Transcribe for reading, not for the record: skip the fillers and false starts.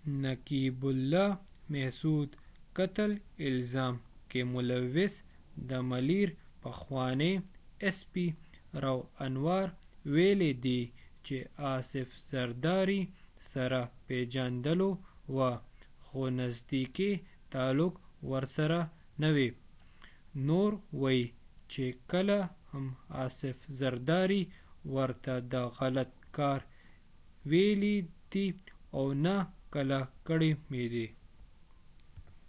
نقیب الله محسود قتل الزام کې ملوث د ملیر پخوانی ایس پي رو انور ویلي دي چې آصف زرداري سره پیژندلو وه خو نزدیکي تعلق ورسره نه وي. نور وایي چې کله هم آصف زرداري ورته د غلط کار ویلي دي او نه کله کړي مې دي.